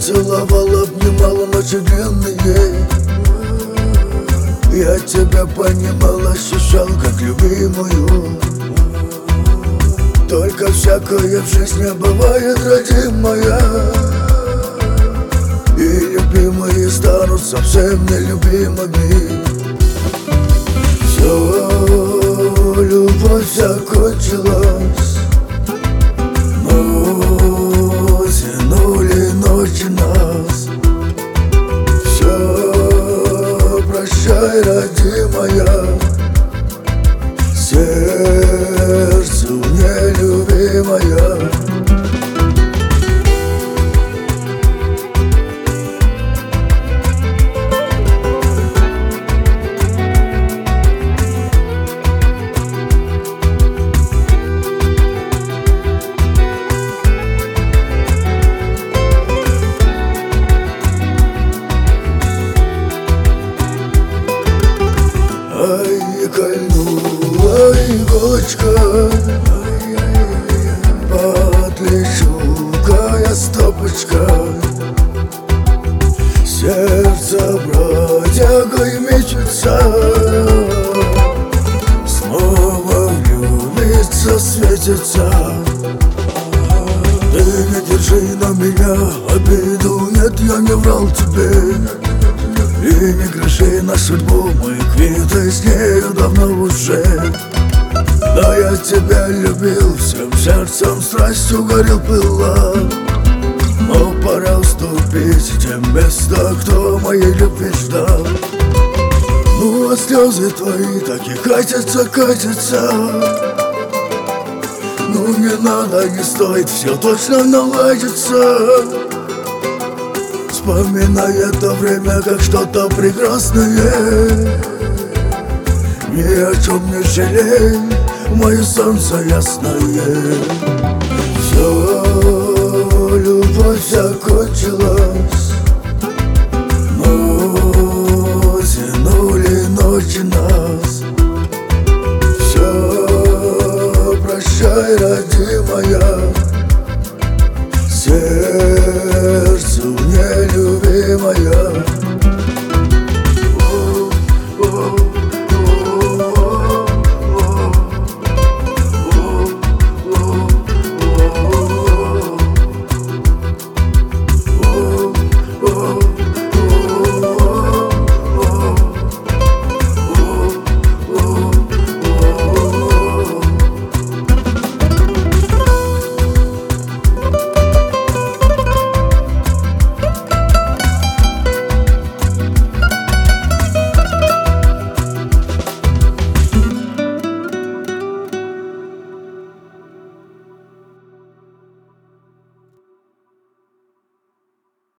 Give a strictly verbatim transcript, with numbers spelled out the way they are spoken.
целовал, обнимал ночи длинные. Я тебя понимал, ощущал как любимую. Только всякое в жизни бывает, родимая. И любимые станут совсем нелюбимыми. Все, любовь закончилась. Но тянули ночи нас. Все, прощай, родимая. Сердцу нелюбимая. Ай, кольнула иголочка, подлечу я стопочка. Сердце бродягой мечется, снова влюбиться светится. Ты не держи на меня обиду, нет, я не врал тебе. И не греши на судьбу, мы квиты с нею давно уже. Да я тебя любил, всем сердцем страстью горел, пыла. Но пора уступить тем места, кто моей любви ждал. Ну а слезы твои так и катятся, катятся. Ну не надо, не стоит, все точно наладится. Вспоминая то время, как что-то прекрасное. Ни о чем не жалей, мое солнце ясное. Все, любовь закончилась. Но тянули ночи нас. Все, прощай, родимая. Сердцу нелюбимая.